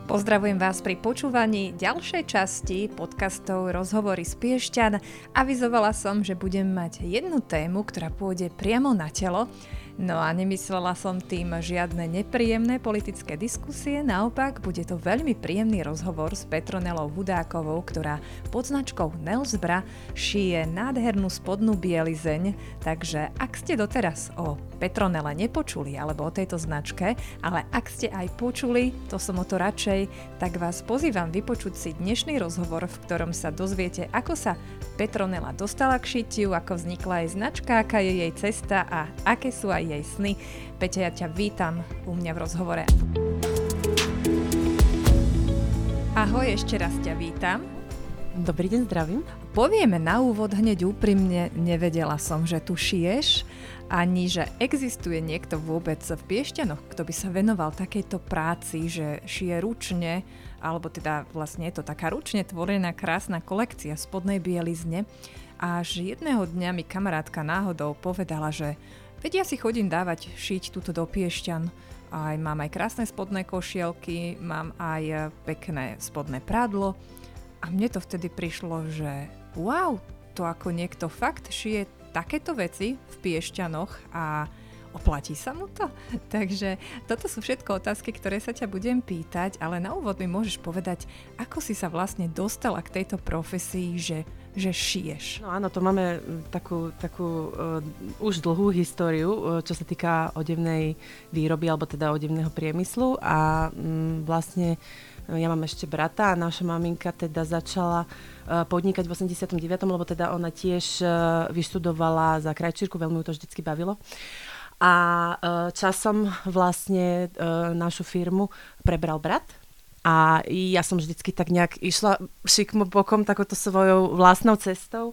Pozdravujem vás pri počúvaní ďalšej časti podcastov Rozhovory z Piešťan. Avizovala som, že budem mať jednu tému, ktorá pôjde priamo na telo. No a nemyslela som tým žiadne nepríjemné politické diskusie, naopak bude to veľmi príjemný rozhovor s Petronelou Hudákovou, ktorá pod značkou Nelsbra šije nádhernú spodnú bielizeň, takže ak ste doteraz o Petronele nepočuli alebo o tejto značke, ale ak ste aj počuli, to som o to radšej, tak vás pozývam vypočuť si dnešný rozhovor, v ktorom sa dozviete, ako sa Petronela dostala k šitiu, ako vznikla jej značka, aká je jej cesta a aké sú aj jej sny. Peťa, ja ťa vítam u mňa v rozhovore. Ahoj, ešte raz ťa vítam. Dobrý deň, zdravím. Povieme na úvod hneď úprimne, nevedela som, že tu šiješ, ani že existuje niekto vôbec v Piešťanoch, kto by sa venoval takejto práci, že šije ručne, alebo teda vlastne je to taká ručne tvorená krásna kolekcia spodnej bielizne. Až jedného dňa mi kamarátka náhodou povedala, že veď ja si chodím dávať šiť túto do Piešťan. Mám aj krásne spodné košielky, mám aj pekné spodné prádlo. A mne to vtedy prišlo, že wow, to ako niekto fakt šije takéto veci v Piešťanoch a oplatí sa mu to? Takže toto sú všetko otázky, ktoré sa ťa budem pýtať, ale na úvod mi môžeš povedať, ako si sa vlastne dostala k tejto profesii, že šiješ. No áno, to máme takú už dlhú históriu, čo sa týka odevnej výroby, alebo teda odevného priemyslu a vlastne ja mám ešte brata a naša maminka teda začala podnikať v 89., lebo teda ona tiež vyštudovala za krajčírku, veľmi ju to vždycky bavilo. A časom vlastne našu firmu prebral brat. A ja som vždycky tak nejak išla šikmo bokom takouto svojou vlastnou cestou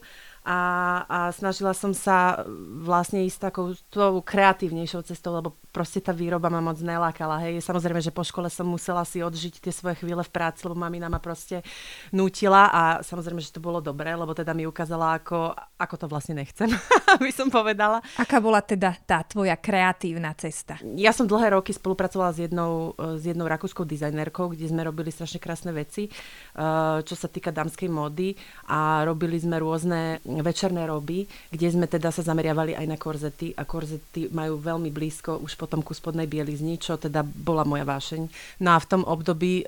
a snažila som sa vlastne ísť takou kreatívnejšou cestou, lebo proste tá výroba ma moc nelákala. Hej. Samozrejme, že po škole som musela si odžiť tie svoje chvíle v práci, lebo mamina ma proste nútila a samozrejme, že to bolo dobré, lebo teda mi ukázala, ako to vlastne nechcem, aby som povedala. Aká bola teda tá tvoja kreatívna cesta? Ja som dlhé roky spolupracovala s jednou rakúskou dizajnerkou, kde sme robili strašne krásne veci, čo sa týka dámskej módy a robili sme rôzne večerné roby, kde sme teda sa zameriavali aj na korzety a korzety majú veľmi blízko už potom ku spodnej bielizni, čo teda bola moja vášeň. No a v tom období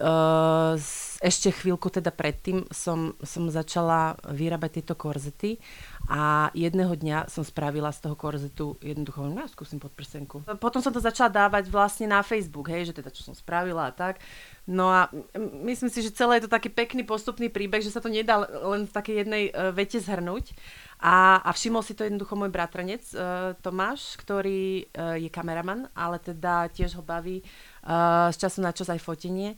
ešte chvíľku teda predtým som začala vyrábať tieto korzety a jedného dňa som spravila z toho korzetu jednoducho, skúsim podprsenku. Potom som to začala dávať vlastne na Facebook, hej, že teda čo som spravila a tak. No a myslím si, že celé je to taký pekný postupný príbeh, že sa to nedá len v takej jednej vete zhrnúť. A všimol si to jednoducho môj bratranec Tomáš, ktorý je kameraman, ale teda tiež ho baví z času na čas aj fotenie.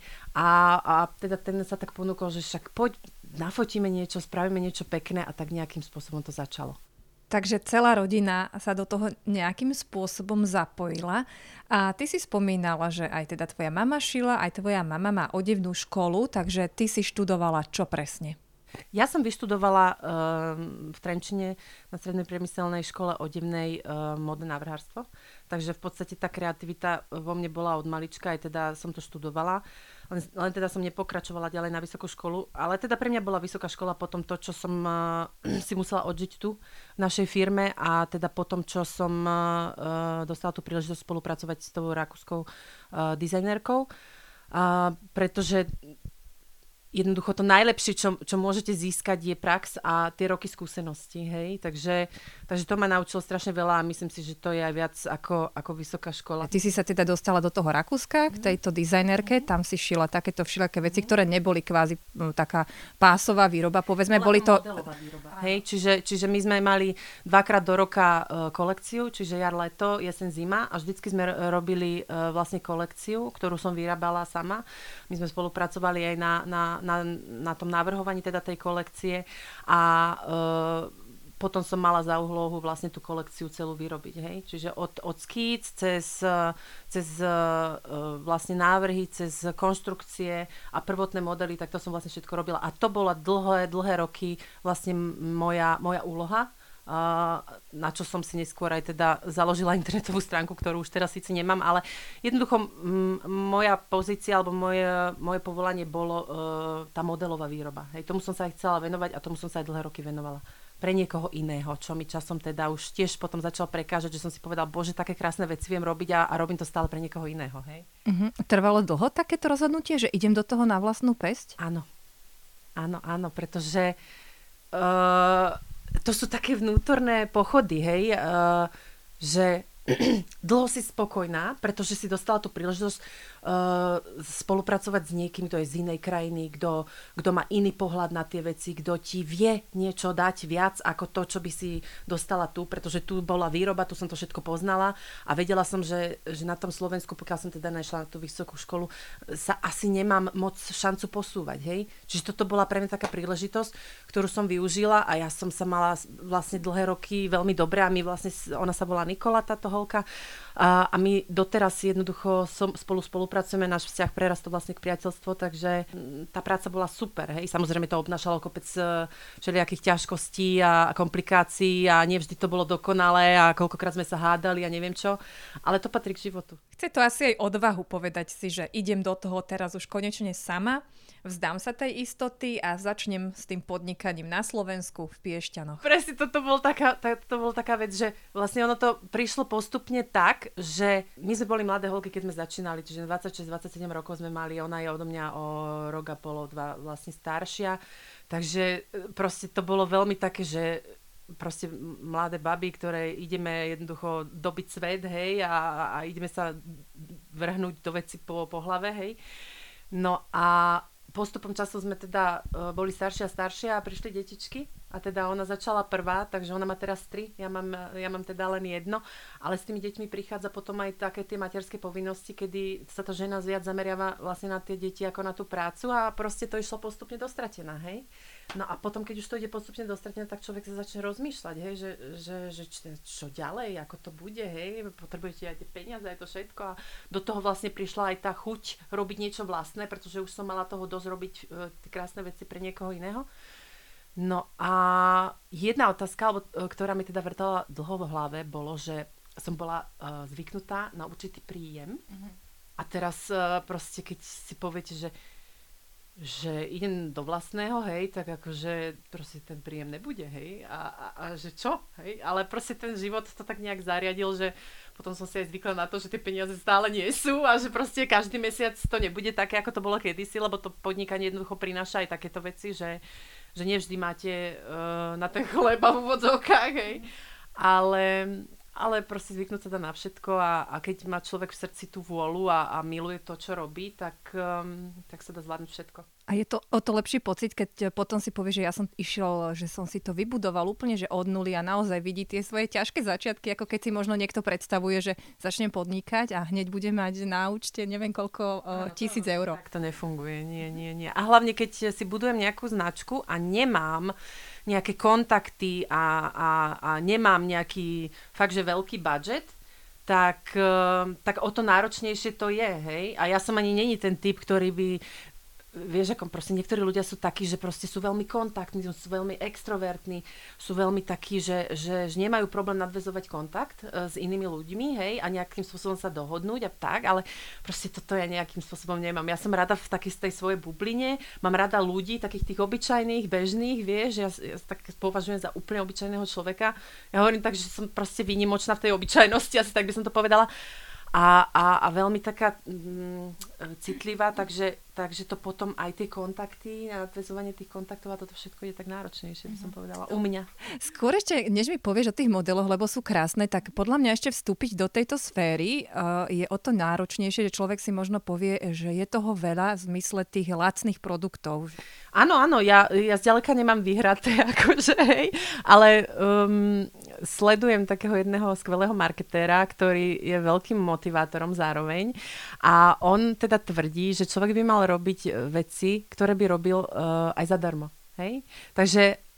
A teda ten sa tak ponúkol, že však poď, nafotíme niečo, spravíme niečo pekné a tak nejakým spôsobom to začalo. Takže celá rodina sa do toho nejakým spôsobom zapojila. A ty si spomínala, že aj teda tvoja mama šila, aj tvoja mama má odevnú školu, takže ty si študovala čo presne? Ja som vyštudovala v Trenčine na strednej priemyselnej škole odevnej módne návrhárstvo. Takže v podstate tá kreativita vo mne bola od malička, aj teda som to študovala. Len teda som nepokračovala ďalej na vysokú školu. Ale teda pre mňa bola vysoká škola potom to, čo som si musela odžiť tu v našej firme a teda potom, čo som dostala tú príležitosť spolupracovať s tou rakúskou dizajnérkou. Pretože jednoducho to najlepšie, čo môžete získať, je prax a tie roky skúsenosti, hej. Takže to ma naučilo strašne veľa a myslím si, že to je aj viac ako vysoká škola. Ty si sa teda dostala do toho Rakúska, k tejto dizajnerke, tam si šila takéto všelijaké veci, ktoré neboli kvázi taká pásová výroba, povedzme, boli to modelová výroba. Hej, čiže my sme mali dvakrát do roka kolekciu, čiže jar, leto, jesen, zima a vždycky sme robili vlastne kolekciu, ktorú som vyrábala sama. My sme spolupracovali aj na tom navrhovaní teda tej kolekcie a potom som mala za úlohu vlastne tú kolekciu celú vyrobiť, hej. Čiže od skíc cez vlastne návrhy, cez konštrukcie a prvotné modely, tak to som vlastne všetko robila. A to bola dlhé roky vlastne moja úloha na čo som si neskôr aj teda založila internetovú stránku, ktorú už teraz síce nemám, ale jednoducho moja pozícia alebo moje povolanie bolo tá modelová výroba. Hej, tomu som sa aj chcela venovať a tomu som sa aj dlhé roky venovala. Pre niekoho iného, čo mi časom teda už tiež potom začal prekážať, že som si povedala, bože, také krásne veci viem robiť a robím to stále pre niekoho iného. Hej? Trvalo dlho takéto rozhodnutie, že idem do toho na vlastnú päsť? Áno, pretože to sú také vnútorné pochody, hej, že dlho si spokojná, pretože si dostala tú príležitosť spolupracovať s niekým, kto je z inej krajiny, kto má iný pohľad na tie veci, kto ti vie niečo dať viac ako to, čo by si dostala tu, pretože tu bola výroba, tu som to všetko poznala a vedela som, že na tom Slovensku, pokiaľ som teda nešla na tú vysokú školu, sa asi nemám moc šancu posúvať, hej. Čiže toto bola pre mňa taká príležitosť, ktorú som využila a ja som sa mala vlastne dlhé roky veľmi dobre a my vlastne, ona sa volá Nikola, táto holka, a my doteraz jednoducho spolu spolupracujeme, náš vzťah prerastol vlastne k priateľstvu, takže tá práca bola super, hej. Samozrejme to obnášalo kopec všelijakých ťažkostí a komplikácií a nevždy to bolo dokonalé a koľkokrát sme sa hádali a neviem čo, ale to patrí k životu. Chce to asi aj odvahu povedať si, že idem do toho teraz už konečne sama, vzdám sa tej istoty a začnem s tým podnikaním na Slovensku v Piešťanoch. Presne, to bol taká vec, že vlastne ono to prišlo postupne tak, že my sme boli mladé holky, keď sme začínali, čiže 26-27 rokov sme mali, ona je odo mňa o rok a pol, 2 vlastne staršia, takže proste to bolo veľmi také, že proste mladé baby, ktoré ideme jednoducho dobiť svet, hej, a ideme sa vrhnúť do veci po hlave, hej. No a postupom času sme teda boli staršie a prišli detičky a teda ona začala prvá, takže ona má teraz 3, ja mám teda len 1, ale s tými deťmi prichádza potom aj také tie materské povinnosti, kedy sa tá žena viac zameriava vlastne na tie deti ako na tú prácu a proste to išlo postupne dostratená, hej. No a potom, keď už to ide postupne dostratené, tak človek sa začne rozmýšľať, hej, že čo ďalej, ako to bude, hej, potrebujete aj tie peniaze, aj to všetko a do toho vlastne prišla aj tá chuť robiť niečo vlastné, pretože už som mala toho dosť robiť tie krásne veci pre niekoho iného. No a jedna otázka, ktorá mi teda vrtala dlho v hlave, bolo, že som bola zvyknutá na určitý príjem a teraz proste, keď si poviete, že idem do vlastného, hej, tak akože proste ten príjem nebude, hej, a že čo, hej, ale proste ten život to tak nejak zariadil, že potom som si aj zvykla na to, že tie peniaze stále nie sú a že proste každý mesiac to nebude také, ako to bolo kedysi, lebo to podnikanie jednoducho prináša aj takéto veci, že nevždy máte na ten chleba v úvodzovkách, hej, ale proste zvyknúť sa dá na všetko a keď má človek v srdci tú vôľu a miluje to, čo robí, tak sa dá zvládnuť všetko. A je to o to lepší pocit, keď potom si povie, že ja som išiel, že som si to vybudoval úplne, že od nuly a naozaj vidí tie svoje ťažké začiatky, ako keď si možno niekto predstavuje, že začnem podnikať a hneď bude mať na účte neviem koľko 1000 eur. Tak to nefunguje, nie. A hlavne, keď si budujem nejakú značku a nemám nejaké kontakty a nemám nejaký fakt, že veľký budget, tak o to náročnejšie to je, hej. A ja som ani není ten typ, ktorý by vieš, ako proste niektorí ľudia sú takí, že proste sú veľmi kontaktní, sú veľmi extrovertní, sú veľmi takí, že nemajú problém nadväzovať kontakt s inými ľuďmi, hej, a nejakým spôsobom sa dohodnúť a tak, ale proste toto ja nejakým spôsobom nemám. Ja som rada v takej tej svojej bubline, mám rada ľudí, takých tých obyčajných, bežných, vieš, ja tak považujem za úplne obyčajného človeka. Ja hovorím tak, že som proste výnimočná v tej obyčajnosti, asi tak by som to povedala. A veľmi taká citlivá, takže to potom aj tie kontakty, nadväzovanie tých kontaktov a toto všetko je tak náročnejšie, by som povedala, u mňa. Skôr ešte, než mi povieš o tých modeloch, lebo sú krásne, tak podľa mňa ešte vstúpiť do tejto sféry je o to náročnejšie, že človek si možno povie, že je toho veľa v zmysle tých lacných produktov. Áno, ja zďaleka nemám vyhraté, akože, hej, ale sledujem takého jedného skvelého marketéra, ktorý je veľkým motivátorom zároveň a on teda tvrdí, že človek by mal robiť veci, ktoré by robil aj zadarmo. Hej? Takže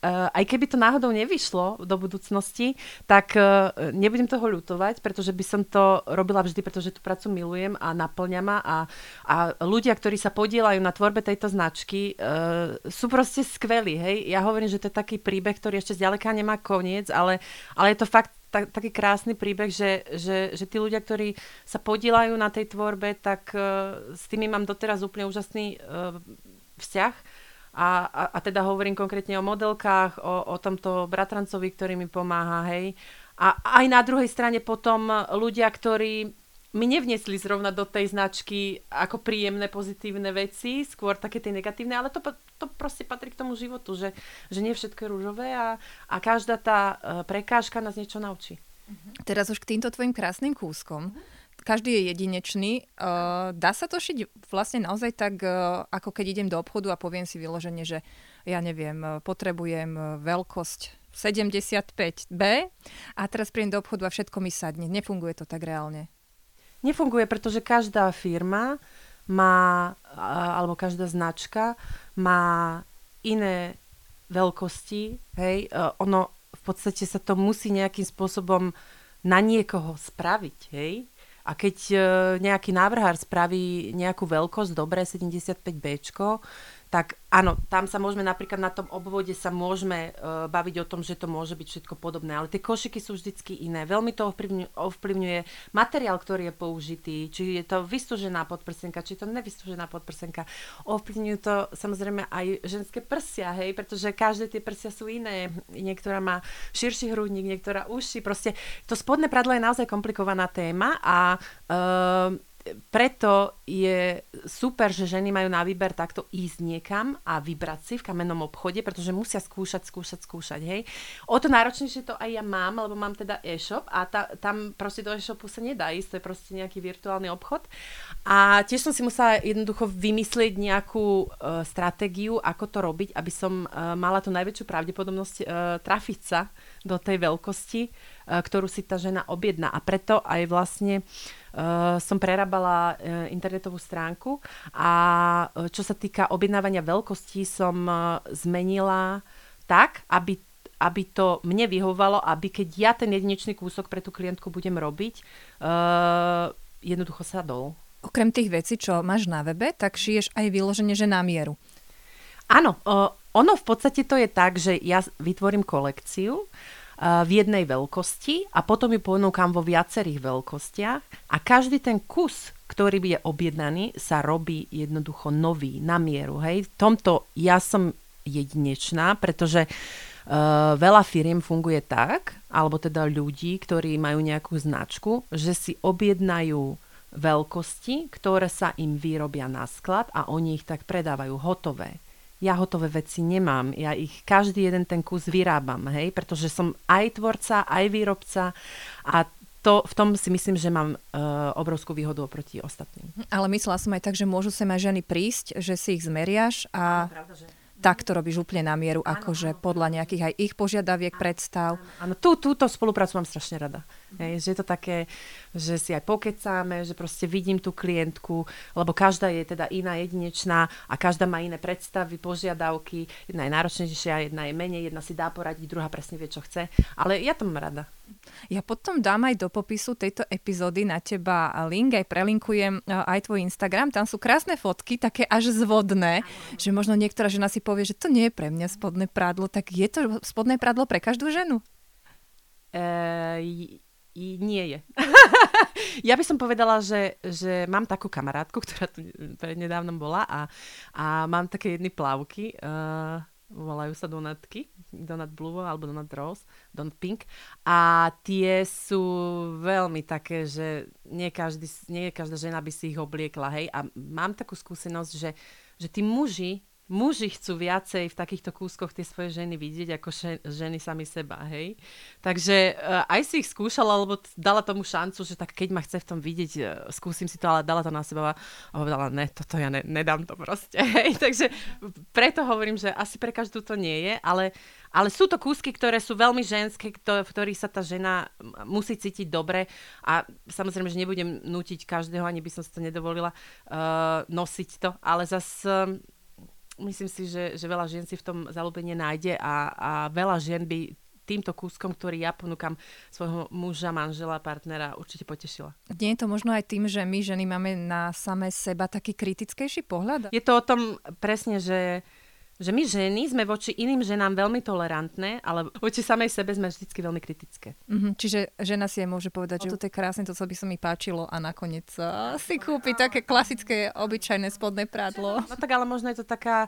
aj keby to náhodou nevyšlo do budúcnosti, tak nebudem toho ľutovať, pretože by som to robila vždy, pretože tú prácu milujem a naplňa ma a ľudia, ktorí sa podieľajú na tvorbe tejto značky, sú proste skvelí, hej. Ja hovorím, že to je taký príbeh, ktorý ešte zďaleka nemá koniec, ale je to fakt taký krásny príbeh, že tí ľudia, ktorí sa podieľajú na tej tvorbe, tak s tými mám doteraz úplne úžasný vzťah. A teda hovorím konkrétne o modelkách, o tomto bratrancovi, ktorý mi pomáha, hej. A aj na druhej strane potom ľudia, ktorí mi nevniesli zrovna do tej značky ako príjemné, pozitívne veci, skôr také tie negatívne, ale to proste patrí k tomu životu, že nie všetko je rúžové a každá tá prekážka nás niečo naučí. Teraz už k týmto tvojim krásnym kúskom. Každý je jedinečný. Dá sa to šiť vlastne naozaj tak, ako keď idem do obchodu a poviem si vyloženie, že ja neviem, potrebujem veľkosť 75B a teraz prídem do obchodu a všetko mi sadne. Nefunguje to tak reálne. Nefunguje, pretože každá firma má, alebo každá značka má iné veľkosti. Hej? Ono v podstate sa to musí nejakým spôsobom na niekoho spraviť. Hej? A keď nejaký návrhár spraví nejakú veľkosť, dobré 75Bčko, tak áno, tam sa môžeme napríklad na tom obvode sa môžeme baviť o tom, že to môže byť všetko podobné, ale tie košiky sú vždycky iné. Veľmi to ovplyvňuje materiál, ktorý je použitý, či je to vystúžená podprsenka, či je to nevystúžená podprsenka. Ovplyvňujú to samozrejme aj ženské prsia, hej, pretože každé tie prsia sú iné. Niektorá má širší hrudník, niektorá užší. Proste to spodné pradlo je naozaj komplikovaná téma a preto je super, že ženy majú na výber takto ísť niekam a vybrať si v kamennom obchode, pretože musia skúšať, hej. O to náročnejšie to aj ja mám, lebo mám teda e-shop a tam proste do e-shopu sa nedá ísť, to je proste nejaký virtuálny obchod. A tiež som si musela jednoducho vymyslieť nejakú stratégiu, ako to robiť, aby som mala tú najväčšiu pravdepodobnosť trafiť sa do tej veľkosti, ktorú si tá žena objedná. A preto aj vlastne som prerábala internetovú stránku a čo sa týka objednávania veľkostí som zmenila tak, aby to mne vyhovovalo, aby keď ja ten jedinečný kúsok pre tú klientku budem robiť, jednoducho sadol. Okrem tých vecí, čo máš na webe, tak šiješ aj vyloženie, že na mieru. Áno, ono v podstate to je tak, že ja vytvorím kolekciu v jednej veľkosti a potom ju ponúkam vo viacerých veľkostiach a každý ten kus, ktorý je objednaný, sa robí jednoducho nový, na mieru. Hej? V tomto ja som jedinečná, pretože veľa firiem funguje tak, alebo teda ľudí, ktorí majú nejakú značku, že si objednajú veľkosti, ktoré sa im vyrobia na sklad a oni ich tak predávajú hotové. Ja hotové veci nemám, ja ich každý jeden ten kus vyrábam, hej, pretože som aj tvorca, aj výrobca a v tom si myslím, že mám obrovskú výhodu oproti ostatným. Ale myslela som aj tak, že môžu sem aj ženy prísť, že si ich zmeriaš a tak to robíš úplne na mieru, akože podľa nejakých aj ich požiadaviek, predstav. Áno, túto spoluprácu mám strašne rada. Hej, že je to také, že si aj pokecáme, že proste vidím tú klientku, lebo každá je teda iná, jedinečná a každá má iné predstavy, požiadavky. Jedna je náročnejšia, jedna je menej, jedna si dá poradiť, druhá presne vie, čo chce. Ale ja to mám rada. Ja potom dám aj do popisu tejto epizódy na teba link, aj prelinkujem aj tvoj Instagram. Tam sú krásne fotky, také až zvodné, že možno niektorá žena si povie, že to nie je pre mňa spodné prádlo. Tak je to spodné prádlo pre každú ženu? Nie je. Ja by som povedala, že mám takú kamarátku, ktorá tu nedávno bola a mám také jedny plavky, volajú sa donutky, donut blue alebo donut rose, donut pink a tie sú veľmi také, že nie každá žena by si ich obliekla, hej, a mám takú skúsenosť, že tí muži chcú viacej v takýchto kúskoch tie svoje ženy vidieť, ako ženy sami seba, hej. Takže aj si ich skúšala, alebo dala tomu šancu, že tak keď ma chce v tom vidieť, skúsim si to, ale dala to na seba a povedala, ne, toto ja nedám to proste, hej. Takže preto hovorím, že asi pre každú to nie je, ale sú to kúsky, ktoré sú veľmi ženské, v ktorých sa tá žena musí cítiť dobre a samozrejme, že nebudem nútiť každého, ani by som si to nedovolila nosiť to, ale zase myslím si, že veľa žien si v tom zaľúbenie nájde a veľa žien by týmto kúskom, ktorý ja ponúkam svojho muža, manžela, partnera, určite potešila. Nie je to možno aj tým, že my ženy máme na samé seba taký kritickejší pohľad? Je to o tom presne, že my ženy sme voči iným ženám veľmi tolerantné, ale voči samej sebe sme vždycky veľmi kritické. Čiže žena si aj môže povedať, že toto je krásne, to by sa mi páčilo a nakoniec si kúpi také klasické, obyčajné spodné prádlo. No tak ale možno je to taká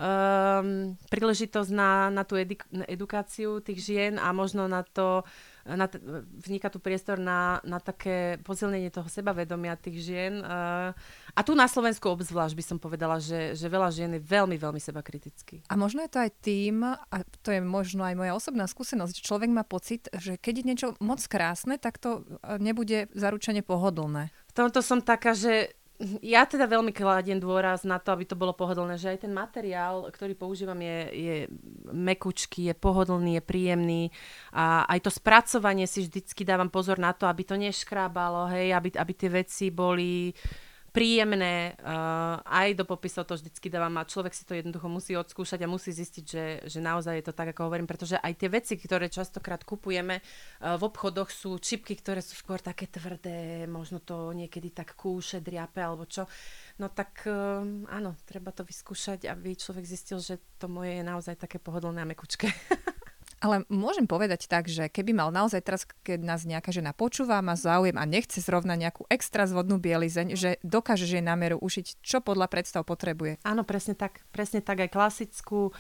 príležitosť na tú edukáciu tých žien a možno na to vzniká tu priestor na také posilnenie toho sebavedomia tých žien. A tu na Slovensku obzvlášť by som povedala, že veľa žien je veľmi, veľmi sebakritický. A možno je to aj tým, a to je možno aj moja osobná skúsenosť, že človek má pocit, že keď je niečo moc krásne, tak to nebude zaručene pohodlné. V tomto som taká, že ja teda veľmi kladiem dôraz na to, aby to bolo pohodlné, že aj ten materiál, ktorý používam, je mekučký, je pohodlný, je príjemný a aj to spracovanie si vždycky dávam pozor na to, aby to neškrábalo, hej, aby tie veci boli príjemné, aj do popisov to vždycky dávam a človek si to jednoducho musí odskúšať a musí zistiť, že naozaj je to tak, ako hovorím, pretože aj tie veci, ktoré častokrát kupujeme v obchodoch, sú čipky, ktoré sú skôr také tvrdé, možno to niekedy tak kúše, driape alebo čo. No tak áno, treba to vyskúšať, aby človek zistil, že to moje je naozaj také pohodlné a mekučké. Ale môžem povedať tak, že keby mal naozaj teraz, keď nás nejaká žena počúva, má záujem a nechce zrovna nejakú extra zvodnú bielizeň, že dokáže jej na mieru ušiť, čo podľa predstav potrebuje. Áno, presne tak. Presne tak, aj klasickú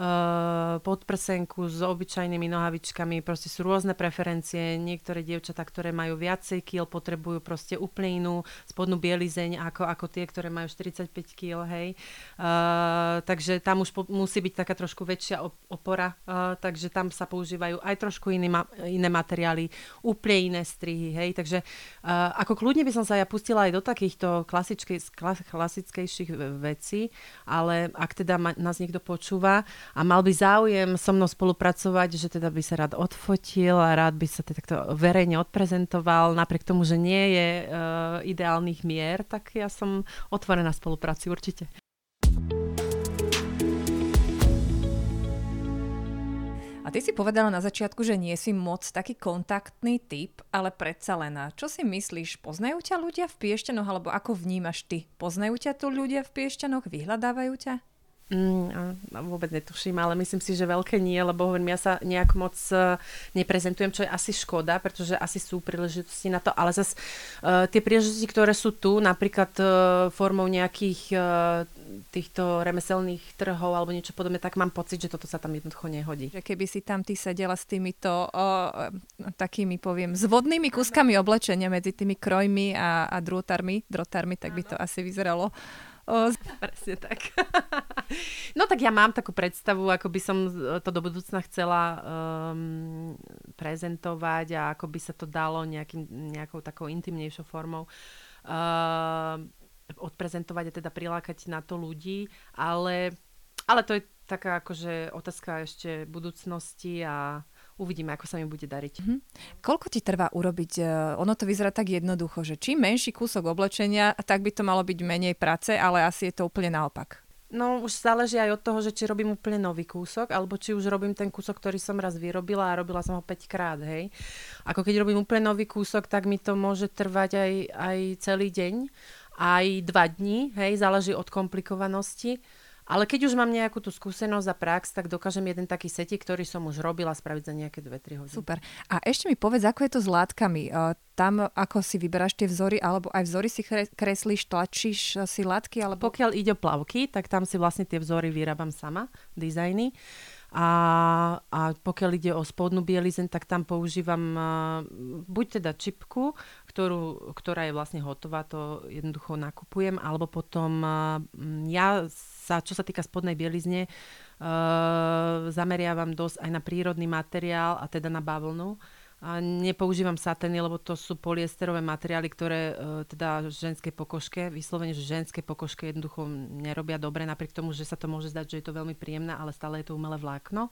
podprsenku s obyčajnými nohavičkami. Proste sú rôzne preferencie. Niektoré dievčatá, ktoré majú viacej kíl, potrebujú proste úplne inú spodnú bielizeň ako tie, ktoré majú 45 kíl, hej. Takže tam už musí byť taká trošku väčšia opora, takže tam sa používajú aj trošku iné materiály, úplne iné strihy, hej, takže ako kľudne by som sa ja pustila aj do takýchto klasickejších vecí, ale ak teda nás niekto počúva a mal by záujem so mnou spolupracovať, že teda by sa rád odfotil a rád by sa takto verejne odprezentoval, napriek tomu, že nie je ideálnych mier, tak ja som otvorená spolupráci určite. A ty si povedala na začiatku, že nie si moc taký kontaktný typ, ale predsa len. Čo si myslíš, poznajú ťa ľudia v Piešťanoch, alebo ako vnímaš ty? Poznajú ťa tu ľudia v Piešťanoch? Vyhľadávajú ťa? Vôbec netuším, ale myslím si, že veľké nie, lebo hovorím, ja sa nejak moc neprezentujem, čo je asi škoda, pretože asi sú príležitosti na to, ale zase tie príležitosti, ktoré sú tu, napríklad formou nejakých týchto remeselných trhov alebo niečo podobné, tak mám pocit, že toto sa tam jednoducho nehodí. Že keby si tam ty sedela s týmito takými, poviem, zvodnými kúskami oblečenia medzi tými krojmi a drotármi, tak by to asi vyzeralo. Presne tak. No tak ja mám takú predstavu, ako by som to do budúcna chcela prezentovať a ako by sa to dalo nejakou takou intimnejšou formou odprezentovať a teda prilákať na to ľudí, ale to je taká akože otázka ešte budúcnosti a uvidíme, ako sa mi bude dariť. Koľko ti trvá urobiť? Ono to vyzerá tak jednoducho, že čím menší kúsok oblečenia, tak by to malo byť menej práce, ale asi je to úplne naopak. No už záleží aj od toho, že či robím úplne nový kúsok, alebo či už robím ten kúsok, ktorý som raz vyrobila a robila som ho 5 krát, hej. Ako keď robím úplne nový kúsok, tak mi to môže trvať aj celý deň, aj 2 dní, hej, záleží od komplikovanosti. Ale keď už mám nejakú tú skúsenosť a prax, tak dokážem jeden taký setík, ktorý som už robila, spraviť za nejaké 2-3 hodiny. Super. A ešte mi povedz, ako je to s látkami? Tam ako si vyberáš tie vzory, alebo aj vzory si kreslíš, tlačíš si látky? Alebo... Pokiaľ ide o plavky, tak tam si vlastne tie vzory vyrábam sama, dizajny. A pokiaľ ide o spodnú bielizeň, tak tam používam buď teda čipku, ktorá je vlastne hotová, to jednoducho nakupujem, alebo potom čo sa týka spodnej bielizne, zameriavam dosť aj na prírodný materiál a teda na bavlnu. A nepoužívam satény, lebo to sú poliesterové materiály, ktoré teda ženskej pokožke, vyslovene, že ženskej pokožke jednoducho nerobia dobre, napriek tomu, že sa to môže zdať, že je to veľmi príjemné, ale stále je to umelé vlákno.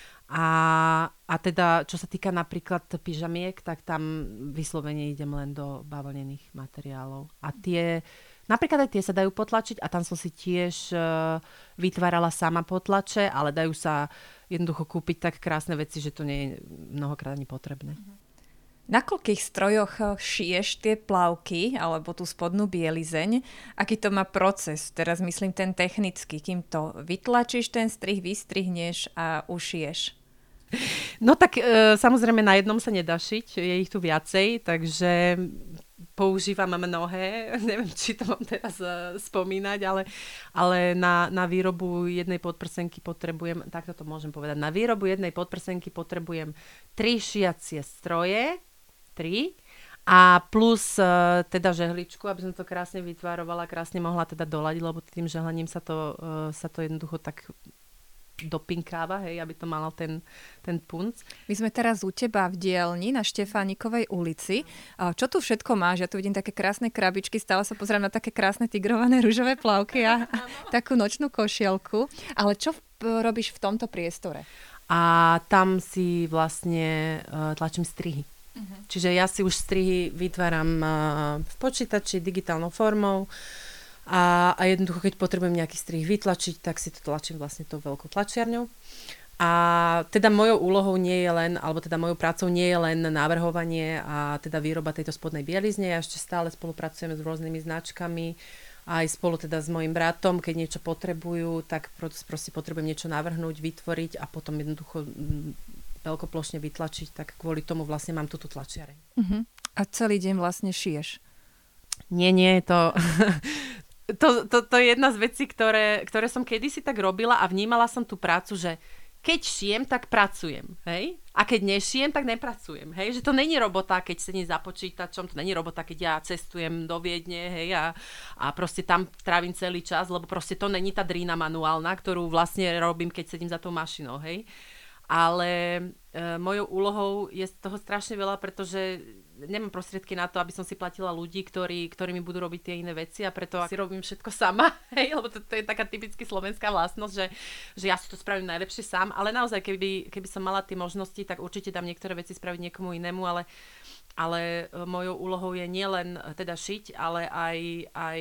A teda, čo sa týka napríklad pyžamiek, tak tam vyslovene idem len do bavlnených materiálov. A tie Napríklad aj tie sa dajú potlačiť a tam som si tiež vytvárala sama potlače, ale dajú sa jednoducho kúpiť tak krásne veci, že to nie je mnohokrát ani potrebné. Na koľkých strojoch šiješ tie plavky alebo tú spodnú bielizeň? Aký to má proces? Teraz myslím ten technický, kým to vytlačíš, ten strih, vystrihneš a ušiješ. No tak samozrejme na jednom sa nedá šiť, je ich tu viacej, takže používam mnohé, neviem, či to mám teraz spomínať, ale na výrobu jednej podprsenky potrebujem, takto to môžem povedať, na výrobu jednej podprsenky potrebujem 3 šiacie stroje, 3 a plus teda žehličku, aby som to krásne vytvárovala, krásne mohla teda doladiť, lebo tým žehlením sa to jednoducho tak dopinkáva, hej, aby to malo ten punc. My sme teraz u teba v dielni na Štefánikovej ulici. Čo tu všetko máš? Ja tu vidím také krásne krabičky, stále sa pozerám na také krásne tigrované ružové plavky a takú nočnú košielku. Ale čo robíš v tomto priestore? A tam si vlastne tlačím strihy. Čiže ja si už strihy vytváram v počítači digitálnou formou a jednoducho, keď potrebujem nejaký strih vytlačiť, tak si to tlačím vlastne tou veľkou tlačiarňou. A teda mojou úlohou nie je len, alebo teda mojou prácou nie je len navrhovanie a teda výroba tejto spodnej bielizne. Ja ešte stále spolupracujem s rôznymi značkami, aj spolu teda s mojim bratom, keď niečo potrebujú, tak proste potrebujem niečo navrhnúť, vytvoriť a potom jednoducho veľkoplošne vytlačiť, tak kvôli tomu vlastne mám túto tlačiareň. A celý deň vlastne šiješ? Nie, to je jedna z vecí, ktoré som kedysi tak robila a vnímala som tú prácu, že keď šijem, tak pracujem, hej? A keď nešijem, tak nepracujem, hej? Že to není robota, keď sedím za počítačom, to není robota, keď ja cestujem do Viedne, hej? A proste tam trávim celý čas, lebo proste to není tá drína manuálna, ktorú vlastne robím, keď sedím za tou mašinou, hej? Ale mojou úlohou je toho strašne veľa, pretože nemám prostriedky na to, aby som si platila ľudí, ktorí mi budú robiť tie iné veci a preto si robím všetko sama, hej, lebo to je taká typicky slovenská vlastnosť, že ja si to spravím najlepšie sám, ale naozaj, keby som mala tie možnosti, tak určite dám niektoré veci spraviť niekomu inému, ale mojou úlohou je nielen teda šiť, ale aj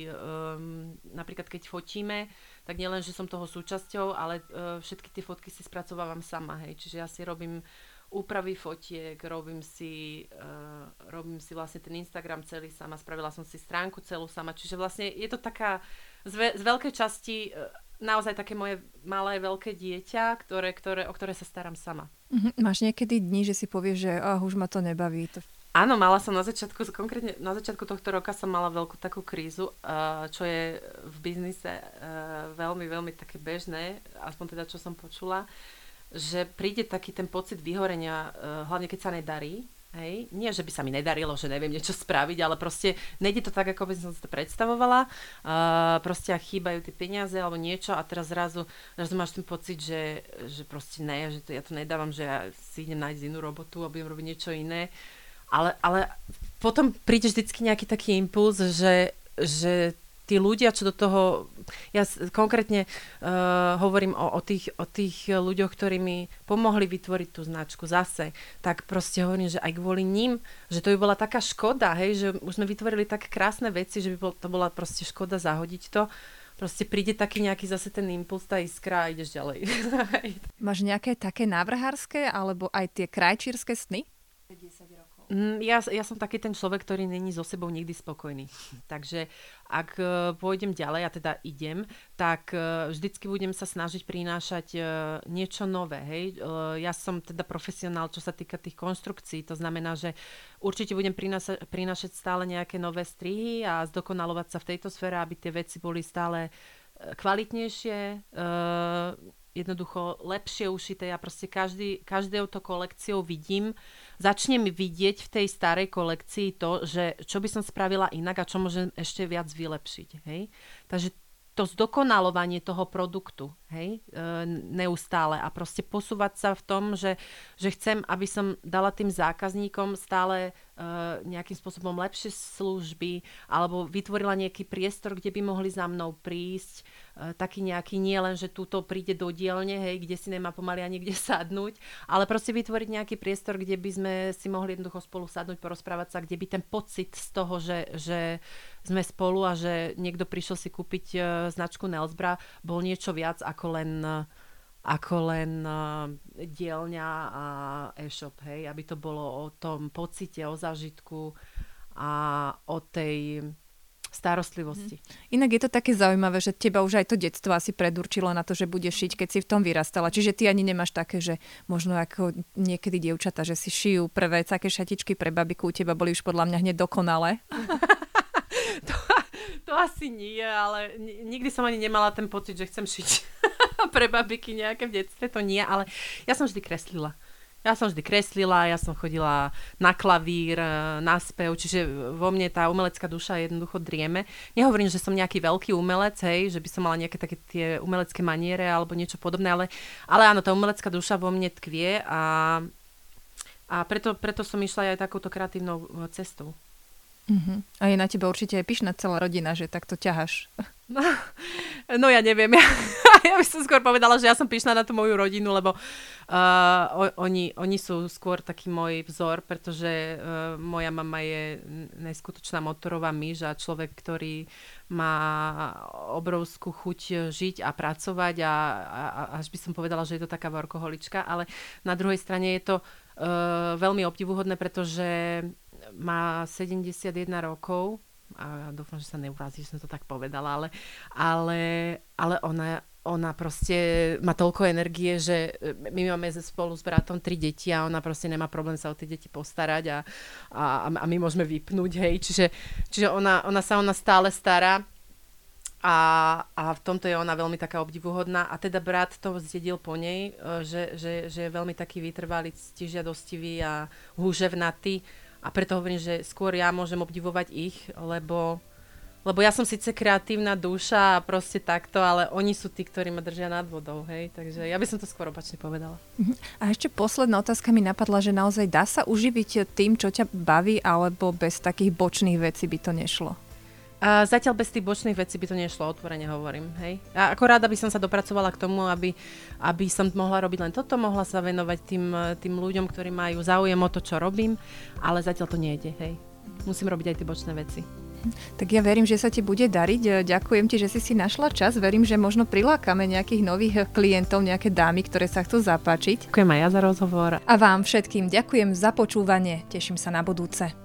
napríklad keď fotíme, tak nielen, že som toho súčasťou, ale všetky tie fotky si spracovávam sama, hej. Čiže ja si robím úpravy fotiek, robím si vlastne ten Instagram celý sama, spravila som si stránku celú sama, čiže vlastne je to taká z veľkej časti naozaj také moje malé, veľké dieťa, o ktoré sa starám sama. Máš niekedy dni, že si povieš, že už ma to nebaví? Áno, mala som konkrétne na začiatku tohto roka som mala veľkú takú krízu, čo je v biznise veľmi, veľmi také bežné, aspoň teda čo som počula, že príde taký ten pocit vyhorenia, hlavne keď sa nedarí. Hej? Nie, že by sa mi nedarilo, že neviem niečo spraviť, ale proste nejde to tak, ako by som si to predstavovala. Proste chýbajú tie peniaze alebo niečo a teraz zrazu máš ten pocit, že proste ne, že ja to nedávam, že ja si idem nájsť inú robotu a budem robiť niečo iné. Ale potom príde vždycky nejaký taký impuls, že tí ľudia, čo do toho... Ja konkrétne hovorím o tých ľuďoch, ktorí mi pomohli vytvoriť tú značku zase. Tak proste hovorím, že aj kvôli ním, že to by bola taká škoda, hej, že už sme vytvorili také krásne veci, že by to bola proste škoda zahodiť to. Proste príde taký nejaký zase ten impuls, tá iskra a ideš ďalej. Máš nejaké také návrhárske alebo aj tie krajčírske sny? 50 rokov. Ja som taký ten človek, ktorý není so sebou nikdy spokojný. Takže ak pôjdem ďalej, a teda idem, tak vždycky budem sa snažiť prinášať niečo nové. Hej? Ja som teda profesionál, čo sa týka tých konštrukcií. To znamená, že určite budem prinášať stále nejaké nové strihy a zdokonalovať sa v tejto sfére, aby tie veci boli stále kvalitnejšie, jednoducho lepšie ušité. Ja proste každou to kolekciou začnem vidieť v tej starej kolekcii to, že čo by som spravila inak a čo môžem ešte viac vylepšiť. Hej? Takže to zdokonalovanie toho produktu, hej, neustále a proste posúvať sa v tom, že chcem, aby som dala tým zákazníkom stále nejakým spôsobom lepšie služby, alebo vytvorila nejaký priestor, kde by mohli za mnou prísť, taký nejaký, nie len, že túto príde do dielne, hej, kde si nemá pomaly ani kde sadnúť, ale proste vytvoriť nejaký priestor, kde by sme si mohli jednoducho spolu sadnúť, porozprávať sa, kde by ten pocit z toho, že sme spolu a že niekto prišiel si kúpiť značku Nelsbra, bol niečo viac ako len dielňa a e-shop, hej, aby to bolo o tom pocite, o zážitku a o tej starostlivosti. Inak je to také zaujímavé, že teba už aj to detstvo asi predurčilo na to, že budeš šiť, keď si v tom vyrastala. Čiže ty ani nemáš také, že možno ako niekedy dievčatá, že si šijú prvé také šatičky pre babiku, u teba boli už podľa mňa hneď dokonalé. To asi nie, ale nikdy som ani nemala ten pocit, že chcem šiť pre babiky nejaké v detstve, to nie, ale ja som vždy kreslila. Ja som chodila na klavír, na spev, čiže vo mne tá umelecká duša jednoducho drieme. Nehovorím, že som nejaký veľký umelec, hej, že by som mala nejaké také tie umelecké maniere alebo niečo podobné, ale áno, tá umelecká duša vo mne tkvie a preto som išla aj takouto kreatívnou cestou. A je na teba určite aj pyšná celá rodina, že takto ťaháš. No ja neviem, ja by som skôr povedala, že ja som pyšná na tú moju rodinu, lebo oni sú skôr taký môj vzor, pretože moja mama je neskutočná motorová myš a človek, ktorý má obrovskú chuť žiť a pracovať a až by som povedala, že je to taká workoholička, ale na druhej strane je to veľmi obdivuhodné, pretože má 71 rokov a dúfam, že sa neurazí, že som to tak povedala, ale ona proste má toľko energie, že my máme spolu s bratom 3 deti a ona proste nemá problém sa o tie deti postarať a my môžeme vypnúť, hej, čiže ona sa stále stará a v tomto je ona veľmi taká obdivuhodná a teda brat to zdedil po nej, že je veľmi taký vytrvalý, ctižiadostivý a húževnatý. A preto hovorím, že skôr ja môžem obdivovať ich, lebo ja som síce kreatívna duša a proste takto, ale oni sú tí, ktorí ma držia nad vodou, hej. Takže ja by som to skôr opačne povedala. A ešte posledná otázka mi napadla, že naozaj dá sa uživiť tým, čo ťa baví, alebo bez takých bočných vecí by to nešlo? Zatiaľ bez tých bočných vecí by to nešlo, otvorene hovorím, hej. A ako rada by som sa dopracovala k tomu, aby som mohla robiť len toto, mohla sa venovať tým ľuďom, ktorí majú záujem o to, čo robím, ale zatiaľ to nejde, hej. Musím robiť aj tie bočné veci. Tak ja verím, že sa ti bude dariť. Ďakujem ti, že si našla čas. Verím, že možno prilákame nejakých nových klientov, nejaké dámy, ktoré sa chcú zapáčiť. Ďakujem aj ja za rozhovor. A vám všetkým ďakujem za počúvanie. Teším sa na budúce.